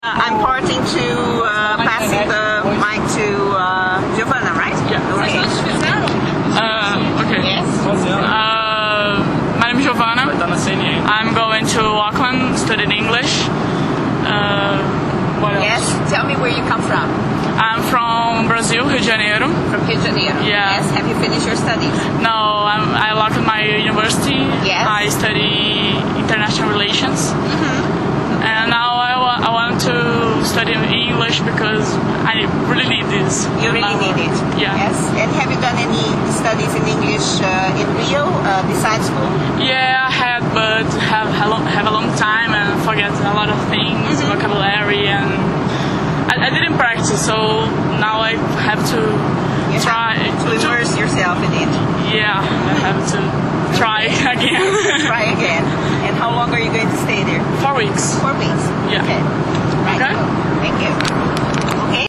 I'm parting to passing the mic to Giovanna, right? Yeah. Okay. Okay. Yes. My name is Giovanna. I'm going to Auckland, studying English. What else? Yes. Tell me where you come from. I'm from Brazil, Rio de Janeiro. From Rio de Janeiro. Yeah. Yes. Have you finished your studies? No, I left my university. Yes. I study international relations. And now I want to study English because I really need this. You really need it. Yeah. Yes. And have you done any studies in English in Rio besides school? Yeah, I had, but have a long time and forget a lot of things, vocabulary, and I didn't practice. So now I have to try to immerse yourself in it. Yeah, I have to try again. Try again. And how long are you going to stay there? 4 weeks. 4 weeks. Yeah. Okay.